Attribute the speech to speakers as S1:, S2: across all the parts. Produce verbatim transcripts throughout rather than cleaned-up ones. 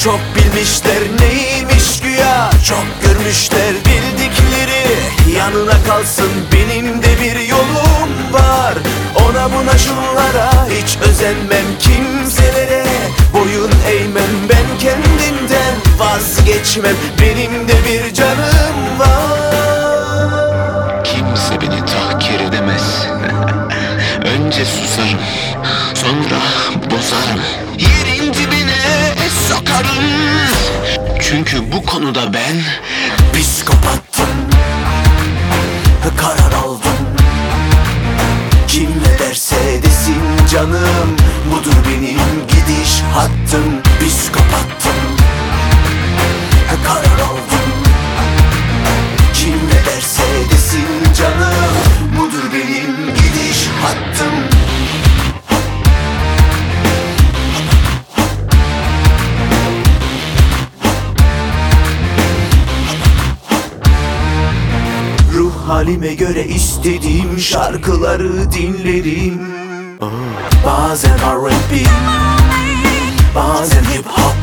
S1: Çok bilmişler neymiş güya, çok görmüşler bildikleri. Yanına kalsın benim de bir yolum var. Ona buna şunlara hiç özenmem, kimselere boyun eğmem. Ben kendimden vazgeçmem, benim de bir canım var.
S2: Kimse beni tahkir edemez. Önce susarım, sonra bozarım, yerin dibine sokarım. Çünkü bu konuda ben
S1: psikopattım, karar aldım. Kim ne derse desin canım, budur benim gidiş hattım. Psikopattım, karar aldım. Kim ne derse desin canım, budur benim gidiş hattım. Ruh halime göre istediğim şarkıları dinlerim. Bazen R and B, bazen hip hop,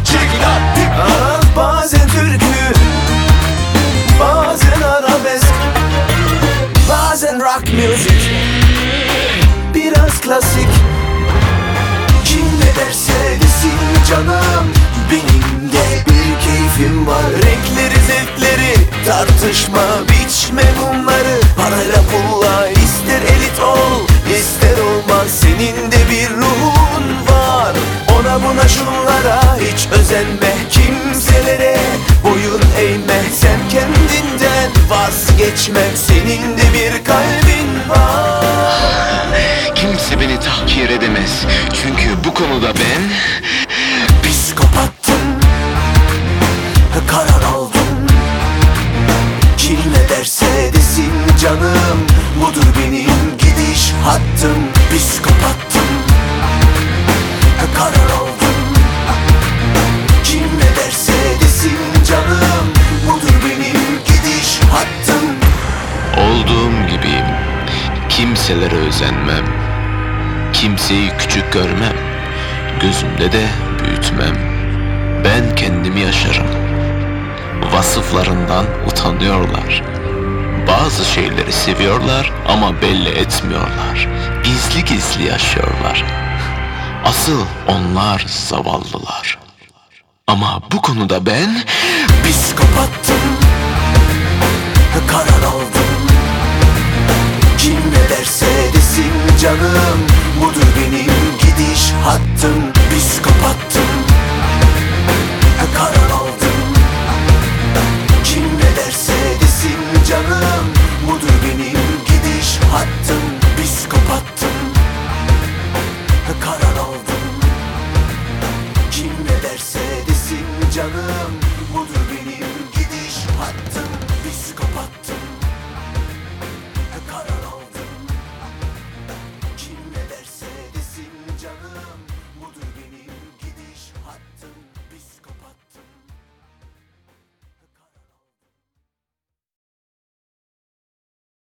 S1: bazen türkü, bazen arabesk, bazen rock music, biraz klasik. Kim ne derse desin canım, benim de bir keyfim var. Renkleri, zevkleri tartışma, biçme bunları. Parayla pulla, ister elit ol, ister olmaz, senin de bir ruhun var. Ona buna şunlara hiç özenme, kimselere boyun eğme. Sen kendinden vazgeçme, senin de bir kalbin var.
S2: kimse beni tahkir edemez. Çünkü bu konuda ben
S1: psikopattım, karar aldım. Kim ne derse desin canım, budur benim gidiş hattım. Psikopattım, karar aldım. Kim ne derse desin canım, budur benim gidiş hattım.
S2: olduğum gibiyim. Kimselere özenmem, kimseyi küçük görmem, gözümde de büyütmem. Ben kendimi yaşarım. Vasıflarından utanıyorlar. Bazı şeyleri seviyorlar ama belli etmiyorlar. Gizli gizli yaşıyorlar. Asıl onlar zavallılar. Ama bu konuda ben
S1: Psikopattım, karar aldım. Kim ne derse desin canım, budur benim gidiş hattım. Psikopattım,